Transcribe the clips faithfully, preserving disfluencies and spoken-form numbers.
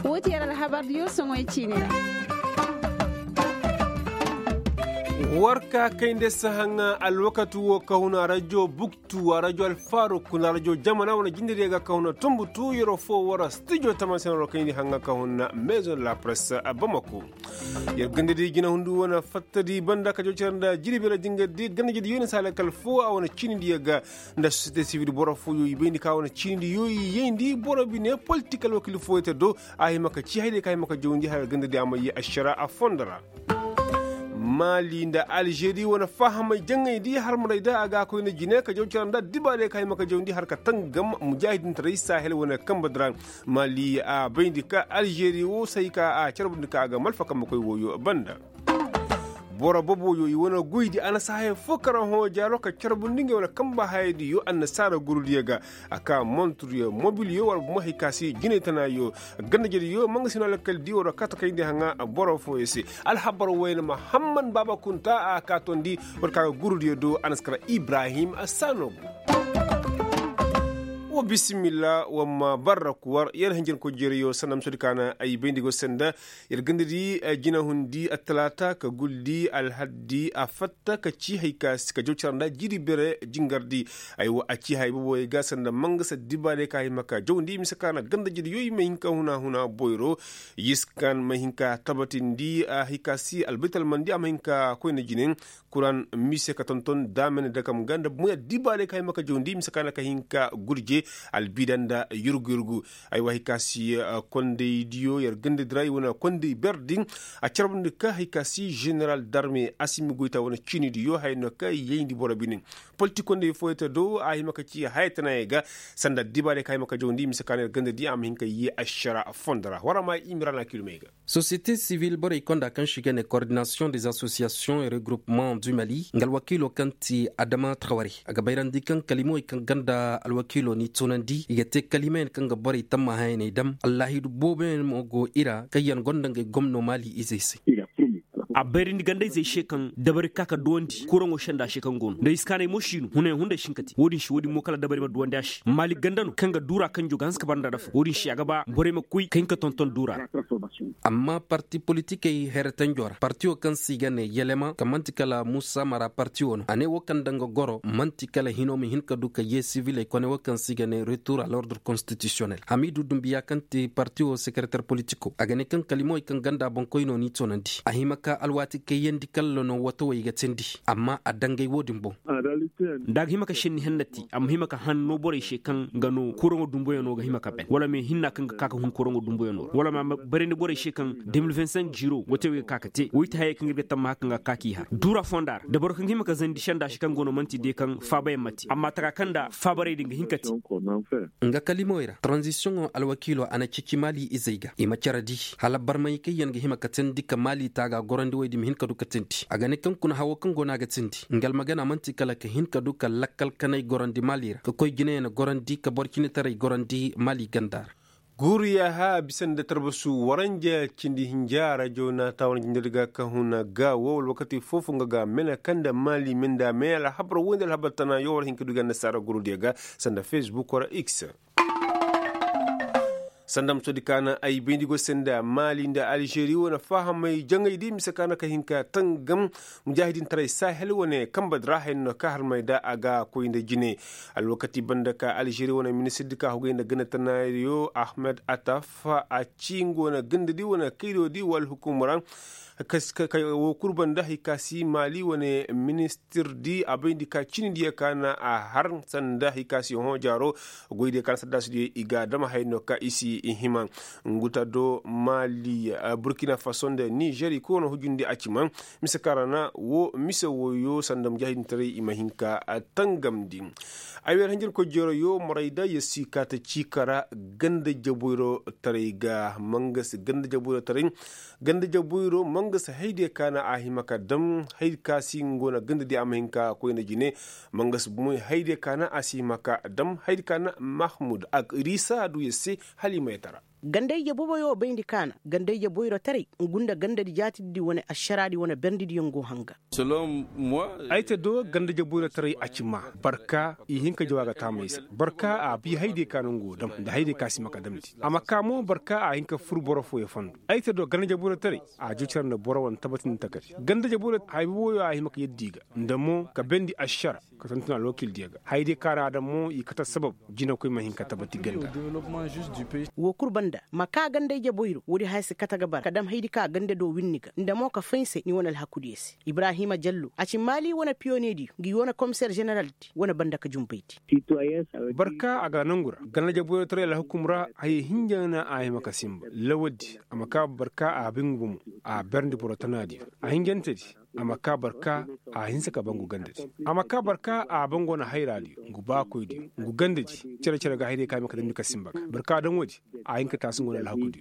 Woti yara habar yo songo chine. warka kainde sahanga alwakatu wo kahuna radio buktu wa radio alfaro kuna radio jamana wana jindiri ga kahuna tumbu tu yoro fo wara studio tamasena ro kaindi hanga kahuna maison la presse a Bamako ya gandidi gina hundu wana fattadi banda ka joceranda jiribira dinga di ganda jidi yoni sala kal fo a wana chindi ga nda société civile boro fo yo ibendi ka wana chindi yo yendi boro bine political wakil fo etedo ay maka ci hayde kay maka jondi ha gandidi amayi ashara a fondara Mali da Algeria wana fahama jangai di har murai da aga ko ne gine ka jawcan da dibale kai maka jawndi har ka tangam mujahidin tare sahel wana kan badran Mali a bayndika Algeria wo sai ka a charbun ka ga malfaka makoy woyo banda bora bobo yo wona guydi ana sahe fokara ho jaro ka charbun ninge wala kamba haydi yo an sara gurdiga aka montre mobile yo wal mo hikasi gine tana yo ganda jedi yo manga sino lakal di wala kata kayde hanga boro fo esi al habar wayna muhammad baba kunta aka tondi warka gurdiyo do anaskara Ibrahim Asanobu wa bismillah wa ma barakuwar yar hanjin ko jeriyo sanam sudikana ay bendigo senda yar gandidi jina hundi atlata ka guldi al haddi afatta ka ci hayka ka jocharnda jiri bere jingardi ay wa aci hay bo ga sanda mangasa dibale kay maka jawndi misakana ganda jidi yoy mehinka huna huna boyro yiskan mehinka tabatindi a hikasi al betal mandi amahinka ko ne jinin kuran mise ka tonton damen dakam ganda moya dibale kay maka jawndi misakana ka hinka gurje albidanda yurgurgu ay wahi kasi uh, konde dio yer gende dray wona konde berding a charbunde ka hikasi general d'armée Assimi Goïta wona chini dio hayno kay yendi borabinin politiko nde foyta do ay maka ci haytana ega sanda dibale kay maka jondi misakane gende di am hinka yi ashara fondara warama imrana kilomega société civile bore konda kan shigene coordination des associations et regroupements du Mali ngal wakilo kanti Adama Traoré aga bayrandi kan kalimo kan ganda al wakilo ni tonandi yete kalimen kan ga bore tamma hayne dam allahi du bobe mo go ira kayan gonda nge gomno Mali izese a berin ganda zai shekan dabar kaka duwandi kuran o shanda shekan gon da iskane mo shinu hune hunde shinkati wodin shi wodin mo kala dabar ma duwandi ashi Mali gandano kanga dura kan joga hanska banda daf wodin shi aga ba bore ma kuy kanka tonton dura amma parti politique yi hertan jora parti o kan sigane yelema kamantikala Musa Mara parti on ane wo kan dango goro mantikala hino mi hinka duka ye civil e kone wo kan sigane retour à l'ordre constitutionnel Hamidou Doumbia kanti parti o secrétaire politico agane kan kalimo kan ganda bonkoyno ni tonandi ahimaka alwati ke yendi kallo no wato way gatsendi amma a dangay wodin bon dag himaka shinni hennati am himaka hanno bore shekan gano kurongo dumboyo no ga himaka ben wala me hinna kan kaka hun kurongo dumboyo no wala ma barende bore shekan deux mille vingt-cinq jiro wato way kaka te wita hay kan gbe tamma kan ga kaki ha dura fondar da bor kan himaka zandi shanda shi kan gono manti de kan fabay mati amma taka kanda fabare dinga hinkati nga kalimoira transition alwakilo ana ciki Mali izaiga ima charadi hala barmay ke yanga himaka tendi ka Mali taga gorandi waydi mi hinka duka tenti agane kan kuna hawo kan gona ga tenti ngal magana manti kala ka hinka duka lakkal kanay gorandi Malira ko koy gine na gorandi ka borkini taray gorandi Mali gandar guriya ha bisan da tarbasu waranja cindi hinjara jona tawon jindirga ka huna ga wol wakati fofu ga mena kanda Mali menda mela habra wondel habatana yowar hinka duga na sara gurudiga sanda Facebook or X sandam sodikana ay bendigo senda Mali da Algeria wona fahamay jangay di misakana ka hinka tangam mujahidin tare sahel wona kamba drahen no ka harmay da aga ko inde jine al wakati bandaka Algeria wona ministre dika hugenda gana tanayo Ahmed Attaf a cingo na gandidi wona kaido di wal hukumran kaska wo kurban da hikasi Mali wone minister di abindi ka chini dia kana a har sanda hikasi ho jaro goide kan sadda su iga dama hayno ka isi ihima nguta do Mali Burkina Faso de Niger ko no hujundi aciman misakarana wo misa woyo sandam jahidin tare imahinka tangam din aywer hanjir ko joro yo moraida yesi kata cikara ganda jaboiro tare ga mangas ganda jaboiro tare ganda jaboiro mangas haide kana ahimaka dam haid kasi ngona ganda di amahinka ko ina jine mangas muy haide kana asimaka dam haid kana Mahmoud ak Risa du yesi Halima tara gandai ya bobo yo bayndi kana gandai ya boyro tare gunda ganda di jati di wona asharadi wona berndi di yongo hanga selon moi aita do ganda je boyro tare acima barka i hinka jawaga tamaysa barka a bi haide kanungo dam da haide kasima kadamti amma kamo barka a hinka fur borofo ya fandu aita do ganda je boyro tare a jucar na borowan tabatin takati ganda je boyro hay boyo a himaka yeddiga ndamo ka bendi ashara ka tantuna lokil diga haide kara da mo i kata sabab jina koy mahin ka tabati ganda wo kurbanda maka ganda je boyro wodi hayse kata gabar kadam haidi ka ganda do winniga ndamo ka fense ni wona alhakudiyesi ibrahima jallo aci mali wona pionedi gi wona commissaire general wona banda ka jumbayti barka aga nangura ganda je boyro tare la hukumra hay hinjana ay maka simba lawadi amaka barka a bingum a berndi borotanadi a hingentedi amaka barka a hinsa ka bangu gandati amaka barka a bango na hairadi guba koydi gu gandati cere cere ga haire ka maka dum ka simba barka dan wadi a hinka tasun gona alhakudi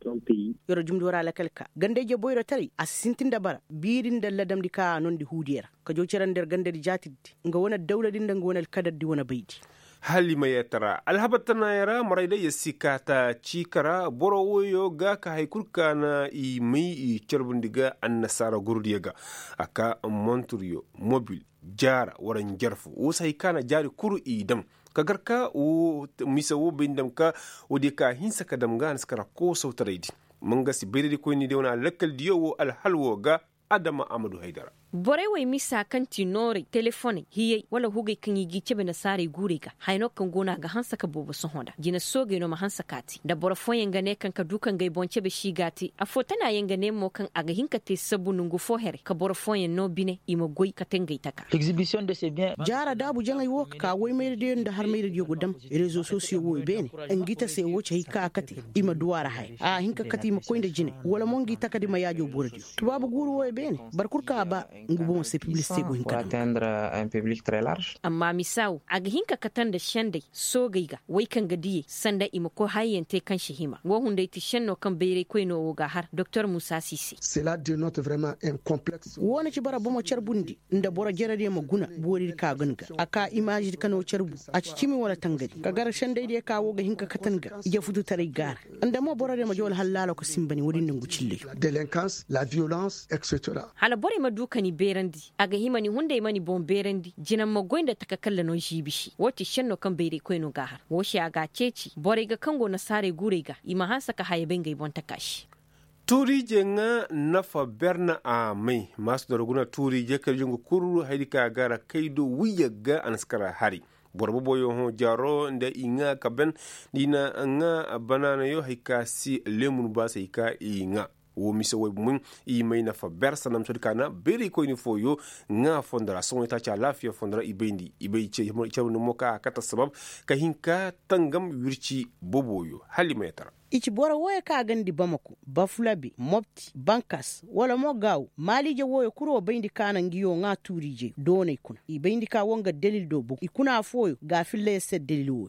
yoro jumdu wara la kalka gande je boyro tari asintin da bara birin da ladam di ka non di hudiyara ka jo ceran der gande di jatidi nga wona dawladin da nga wona kadar di wona baydi hali mai tara alhabatana yara maraida ya sikata cikara boro woyo ga ka haikurka na i mai i cerbundiga an nasara gurdiyaga aka monturiyo mobil jara waran jarfu wasa hikana jari kuru idam kagarka o misa wo bindam ka wodi ka hinsa kadam ga naskara ko sautaraidi manga si bedi ko ni dewna lakkal diyo alhalwo ga adama amadu haidara bore wai misa kan tinore telefone hiye wala hugai kan yi gice bana sare gure ga haino kan gona ga hansa ka bobo sun honda jina soge no ma hansa kati da bore foyen ga ne kan ka dukan gai bonce be shi gati a fotana yen ga ne mo kan aga hinka te sabunun go fohere ka bore foyen no bine ima goy ka tengai taka l'exhibition de ces biens jara dabu jangai wo ka wai mai da da har mai da yogo dam rezo sosiyo wo bene en gita se wo ce hika akati ima duwara hay a hinka kati ma koinda jine wala mon gita kadi ma yajo bordi tubabu guru wo bene barkurka ba ngubo se publicité go hinka atteindre un public très large amma misau aga hinka katan da shande so gaiga wai kan gadiye sanda ima ko hayente kan shihima wo hunde ti shenno kan beere ko no ga har docteur Moussa Sisi cela dénote vraiment un complexe wona ci bara bomo charbundi nda bora jerade ma guna bori ka ganga aka image kano charbu a cimi wala tangadi kagar shande de ka wo ga hinka katanga ya fudu tare gar anda mo bora de ma jol halala ko simbani wodin ngu cille délinquance la violence et cetera hala bore ma dukani berandi aga himani hunde mani bon berandi jinan magoinda takakalla no jibishi woti shenno kan beere ko no gahar wo shi aga ceci bore ga kango na sare gure ga ima hansa ka haye bengai bon takashi turi je nga nafa berna a mai masu da ruguna turi je kar jungu kuru haidika gara kaido wiyaga anskara hari borbo boyo ho jaro nda inga kaben dina nga banana yo haikasi lemun ba sai ka inga wo misa wo mun i mai na fa bersa nam so kana beri ko ni foyo nga fondra so ta cha lafiya fondra ibendi ibei che mo che no moka kata sabab ka hinka tangam wirci boboyo hali metara ichi bora woya ka gandi bamako bafulabi mopti bankas wala mo gaw malije woya kuro bayndi kana ngiyo nga turije done kuna i bayndi ka wonga delil do bu ikuna foyo ga fille se delil wo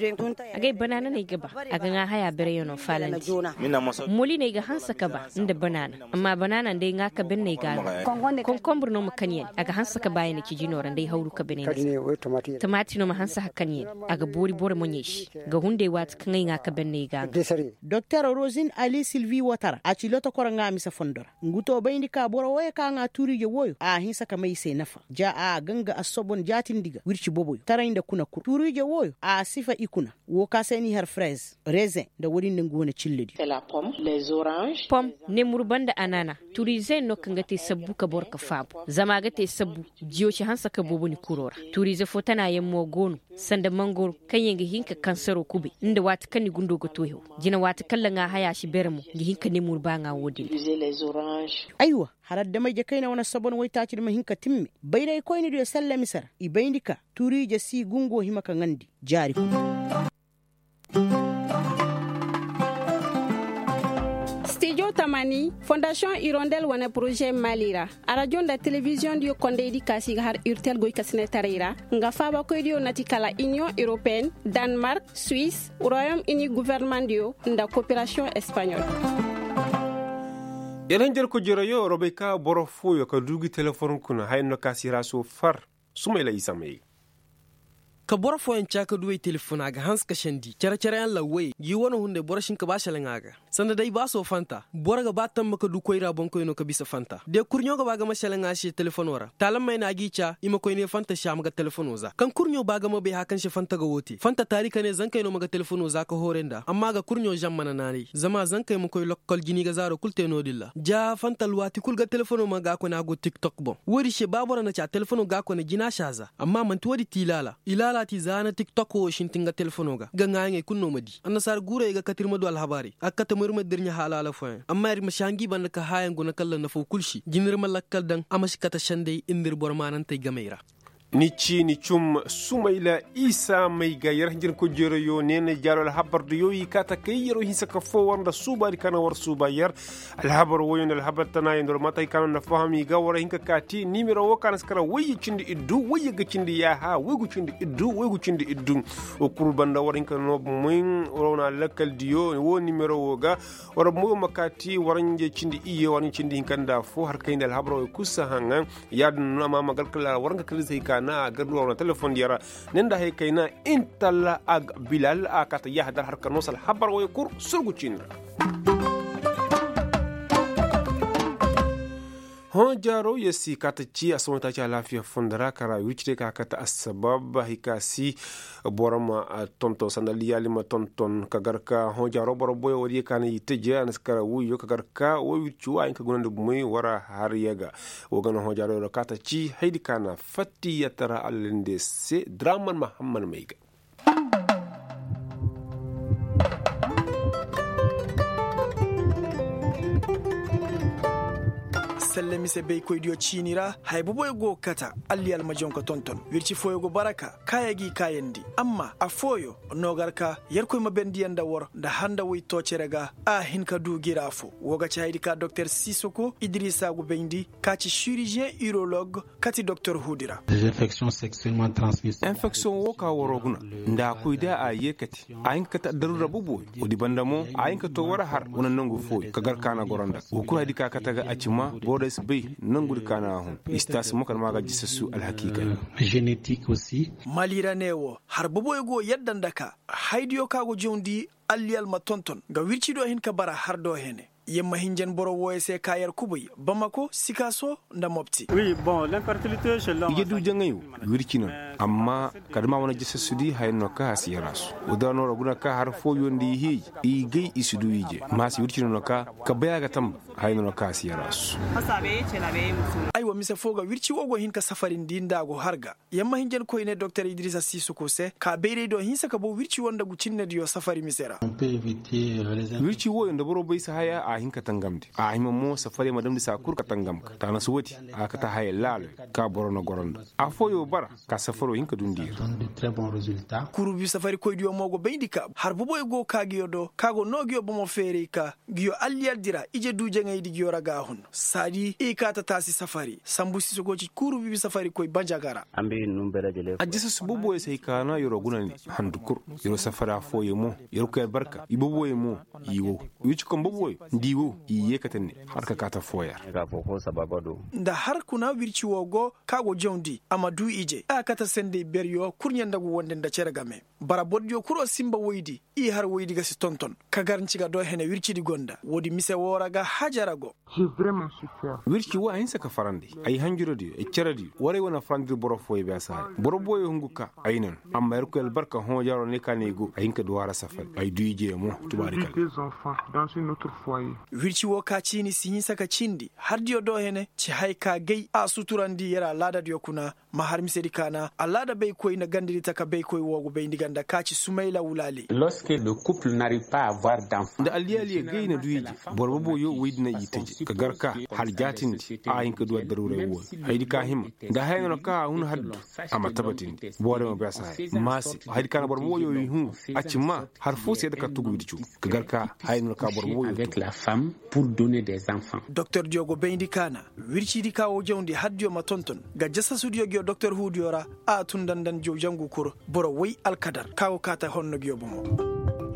agay banana ne gaba aga nga haya bere yono falanti muli ne ga hansa ka ba inda banana amma banana dai nga ka benne ga kon kombur no makaniyen aga hansa ka bayane ki jinora dai hauru ka benne tomati no ma hansa hakaniyen aga bori bore monyeshi ga hunde wat kan nga ka benne ga Docteur Rosine Ali Sylvie Watara a ci lota kora nga misa fondora nguto bayndi ka bora woye ka nga turije woyo a hinsa ka mai sai nafa ja a ganga asobon jatin diga wirci boboyo tarainda kuna kur turije woyo a sifa ikuna wo ka seni har fraise raisin da wurin nan gona cilledi c'est la pomme les oranges pomme ne murbanda anana turize no kanga te sabbu ka borka fabu zama ga te sabbu jiyo ci hansa ka bobo ni kurora turize fotana yemmo gonu sanda mangoro kanyenge hinka kansaro kube inda wata kani gundo go toyo jina wata kallon nga haya shi bermu gi hinka ne murba nga wodi aiwa harar da mai kaina wana sabon wai taci da hinka timme bai dai koini da salla misar i baindika turi je si gungo himaka ngandi jari Studio Tamani, Fondation Hirondelle wana projet Malira. A radio da télévision dio konde di kasi har urtel goy kasine tarira. Nga faba ko dio natikala Union Européenne, Danemark, Suisse, Royaume-Uni gouvernement dio nda coopération espagnole. Yanan jar ko jira yo robeka boro foyo ka dugi telephone kuna hayno kasira so far sumaila isamay. ka bor fo en chaka duwe telefona ga hans ka shandi cara cara yan lawe yi wona hunde borashin ka bashalan aga sanda dai ba so fanta bor ga batan maka du koira bon koino ka bisa fanta de kurnyo ga baga mashalan ashi telefonora talam mai na gicha ima koine fanta sha maga telefonoza kan kurnyo baga mo be hakan shi fanta ga wote fanta tarika ne zan kai no maga telefonoza ka horenda amma ga kurnyo jammana nani zama zan kai mu koy lokkal gini ga zaro kulte no dilla ja fanta luwati kul ga telefono maga ko na go tiktok bon wori she babora na cha telefono ga ko na gina shaza amma man tuwadi tilala ilala ti zana tiktok o shintinga telefono ga ganga ngai kunno madi annasar gure ga katirma do alhabari akata murma dirnya halala fo amma yar mashangi ban ka hayan gona kallan na fo kulshi ginir malakkal dan amashi kata shande indir bormanan tay gameira ni ci ni cum sumaila isa mai ga yarjin ko jero yo nene jaro habar do yoyi kata kay yero hinsa ka fo wanda subari kana war suba yar al habar woyon al habar tana yndor matay kana na fahami ga wara hinka kati nimero wo kana skara wayi cindi iddu wayi ga cindi ya ha wayi cindi iddu wayi cindi iddu o kurbanda war hinka no mun rona lakal diyo wo nimero wo ga wara mo makati waranje cindi iye warin cindi hinkanda fo har kay al habar wo kusa hanga yadun ma magal kala waranga kala kana na garduwa na telefon yara nenda hay kayna intalla ag bilal akata yahdar har kanosal habar way kur surgu cinra hon jaro yesi kata ci asonta ci lafiya fundara kara wichite ka kata asbab hikasi borama tonto sandali yalima tonton kagarka hon jaro boro boyo wori kana yiteje anaskara wuyo kagarka wo wichu ayin ka gonande bumay wara har yaga wogana hon jaro kata ci haydi kana fatti yatara allende se draman muhammad meiga sallami se be koydiyo cinira hay boboy go kata alli almajon ko tonton wirci foyo go baraka kayagi kayendi amma a foyo nogarka yar koy mabendi yanda wor da handa way tocerega a hinka du girafo woga chaydi ka docteur Sissoko Idrissa go bendi kati chirurgien urologue kati docteur Hudira les infections sexuellement transmissibles infection wo ka woroguna nda koyda a yekati a hinka ta darura bobo odi bandamo a hinka to wara har wonan nango foy kagar kana goronda ko hadi ka kataga acima bodes bay nangur kana hun istas mokal maga jissu al hakika génétique aussi malira newo har bobo go yaddandaka haydiyo kago jondi alliyal ma tonton ga wircido hin ka bara har do hene yemma hinjen boro woyese kayar kubuy bamako sikaso nda mopti oui bon l'infertilité chez l'homme yedu jangayu wircino amma kadma wona jissa sudi hayno ka hasirasu udano roguna ka har fo yondi hi i gey isudu yije masi wircino no ka ka bayaga tam hayno ka hasirasu hasabe ce labe musu aywa mise foga wirci wogo hin ka safarin dindago harga yemma hinjen ko ine docteur Idrissa Sissoko se ka beere do hinsa ka bo wirci wonda gu cinne dio safari misera wirci wo nda boro bay sa haya a hinka tangamde a hima mo safari madam sa kur ka tangam ka tana suwati a ka ta haye lalo ka borono goronda a foyo bara ka safaro hinka dundir kurubi safari koy dio mogo beydika har bobo go ka giyodo kago no giyo bomo fere ka giyo alliyal dira ije duje ngay di giyo raga hun sadi e ka ta tasi safari sambu Sissoko ci kurubi safari koy banjagara ambe numbera jele a jisa sububo sai kana yoro gunani handukur yoro safara foyo mo yoro ko barka ibobo mo yiwo wici kon bobo ndiwo iye katane har ka kata foyar ga fofo sabagado nda har kuna wirci wogo kago jondi amadu ije a kata sende beryo kurnyanda go wonde nda ceragame bara boddio kuro simba woydi i har woydi ga si tonton kagarnci ga do hene wirci di gonda wodi mise woraga hajarago j'ai vraiment souffert wirci wa hinsa ka farande ay hanjurodi e ceradi wore wona frandir boro foy be asare boro boy hunguka aynan amma yar ko el barka hon jaro ne kanego ay hinka duwara safal ay duije mo tubarikal deux enfants dans une autre foyer wirci wo ka cini sinyi saka cindi har dio do hene ci hay ka gay a suturandi yara lada dio kuna ma har misedi kana alada bay koy na gandiri taka bay koy wogo bay ndiganda ka ci Sumaila Wulali lorsque le couple n'arrive pas à avoir d'enfants da aliyali gay na duije borbo boyo widna yiteje ka garka hal jatindi a hinka duwa darure wo haydi ka him da hayno ka hun haddu ama tabatin bore mo besa masi haydi kana borbo boyo hun acima har fo se da ka tugu widicu ka garka hayno ka borbo boyo avec la femme pour donner des enfants docteur Diogo Bendi kana wirci di kawo jawndi haddio ma tonton ga jassa studio gyo docteur Hudiora a tundandan jow jangu kur boro way alkadar kawo kata honno gyo bomo